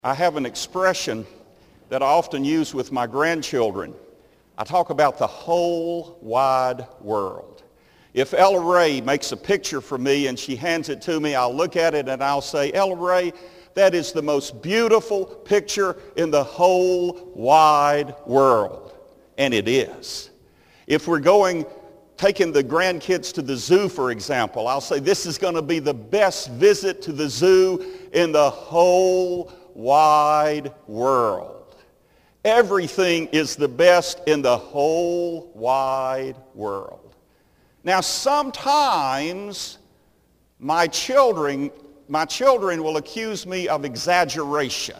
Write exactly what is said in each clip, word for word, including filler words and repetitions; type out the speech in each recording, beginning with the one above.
I have an expression that I often use with my grandchildren. I talk about the whole wide world. If Ella Ray makes a picture for me and she hands it to me, I'll look at it and I'll say, Ella Ray, that is the most beautiful picture in the whole wide world. And it is. If we're going, taking the grandkids to the zoo, for example, I'll say this is going to be the best visit to the zoo in the whole wide world. Everything is the best in the whole wide world. Now, sometimes my children, my children will accuse me of exaggeration.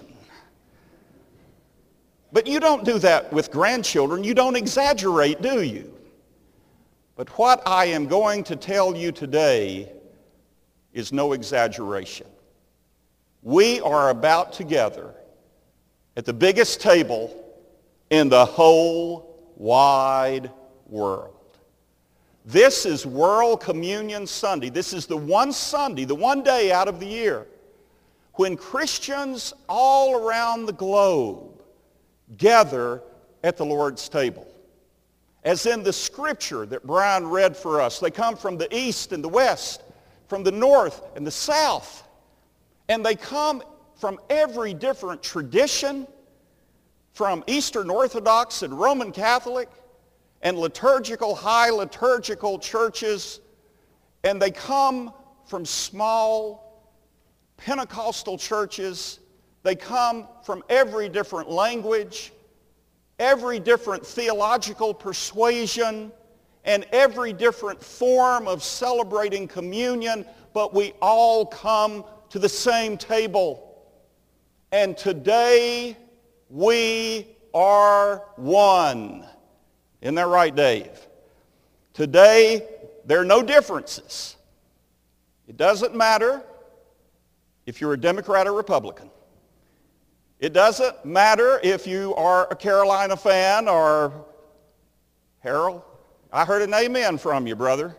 But you don't do that with grandchildren. You don't exaggerate, do you? But what I am going to tell you today is no exaggeration. We are about to gather at the biggest table in the whole wide world. This is World Communion Sunday. This is the one Sunday, the one day out of the year when Christians all around the globe gather at the Lord's table. As in the scripture that Brian read for us, they come from the east and the west, from the north and the south. And they come from every different tradition, from Eastern Orthodox and Roman Catholic and liturgical, high liturgical churches. And they come from small Pentecostal churches. They come from every different language, every different theological persuasion, and every different form of celebrating communion. But we all come to the same table. And today we are one. Isn't that right, Dave? Today there are no differences. It doesn't matter if you're a Democrat or Republican. It doesn't matter if you are a Carolina fan or Harold. I heard an amen from you, brother.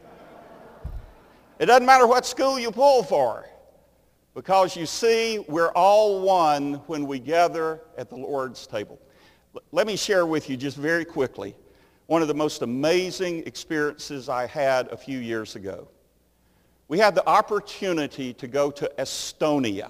It doesn't matter what school you pull for. Because you see, we're all one when we gather at the Lord's table. Let me share with you just very quickly one of the most amazing experiences I had a few years ago. We had the opportunity to go to Estonia.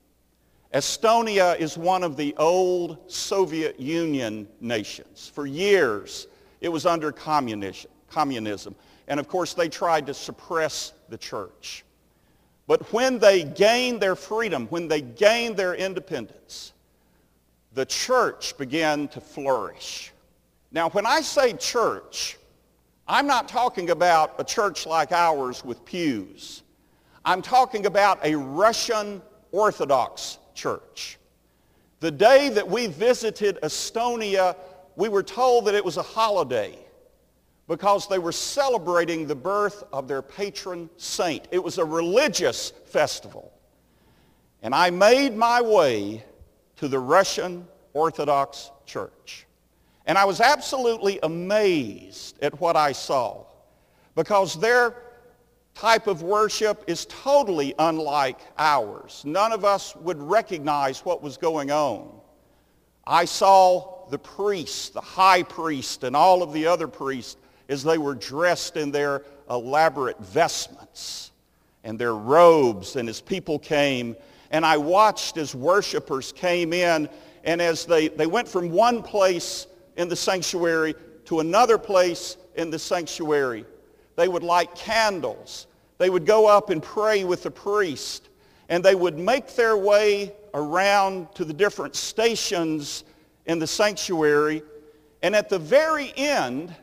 Estonia is one of the old Soviet Union nations. For years, it was under communism. communism. And of course, they tried to suppress the church. But when they gained their freedom, when they gained their independence, the church began to flourish. Now, when I say church, I'm not talking about a church like ours with pews. I'm talking about a Russian Orthodox church. The day that we visited Estonia, we were told that it was a holiday because they were celebrating the birth of their patron saint. It was a religious festival. And I made my way to the Russian Orthodox Church. And I was absolutely amazed at what I saw because their type of worship is totally unlike ours. None of us would recognize what was going on. I saw the priests, the high priest, and all of the other priests as they were dressed in their elaborate vestments and their robes, and as people came, and I watched as worshipers came in, and as they, they went from one place in the sanctuary to another place in the sanctuary, they would light candles. They would go up and pray with the priest, and they would make their way around to the different stations in the sanctuary, and at the very end,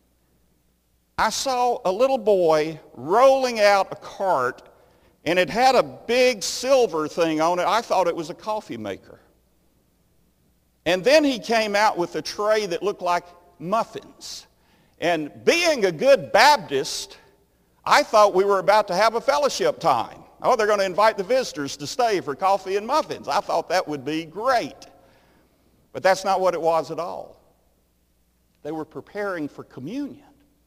I saw a little boy rolling out a cart, and it had a big silver thing on it. I thought it was a coffee maker. And then he came out with a tray that looked like muffins. And being a good Baptist, I thought we were about to have a fellowship time. Oh, they're going to invite the visitors to stay for coffee and muffins. I thought that would be great. But that's not what it was at all. They were preparing for communion.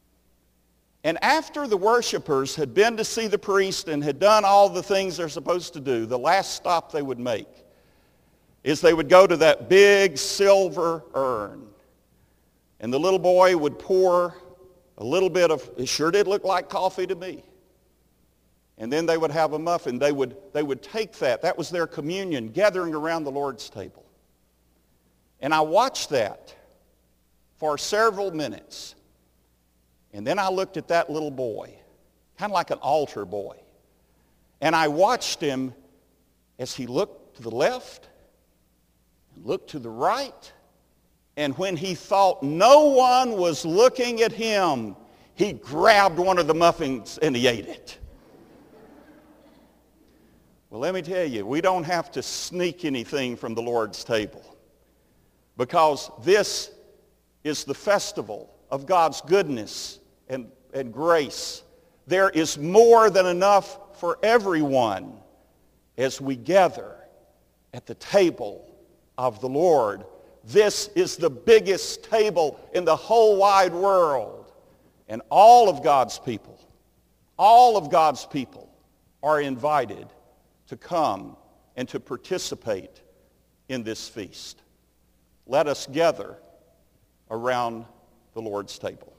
And after the worshipers had been to see the priest and had done all the things they're supposed to do, the last stop they would make is they would go to that big silver urn, and the little boy would pour a little bit of, it sure did look like coffee to me. And then they would have a muffin. They would, they would take that. That was their communion, gathering around the Lord's table. And I watched that for several minutes. And then I looked at that little boy, kind of like an altar boy. And I watched him as he looked to the left, and looked to the right, and when he thought no one was looking at him, he grabbed one of the muffins and he ate it. Well, let me tell you, we don't have to sneak anything from the Lord's table, because this is the festival of God's goodness and, and grace. There is more than enough for everyone as we gather at the table of the Lord. This is the biggest table in the whole wide world. And all of God's people, all of God's people are invited to come and to participate in this feast. Let us gather around the Lord's table.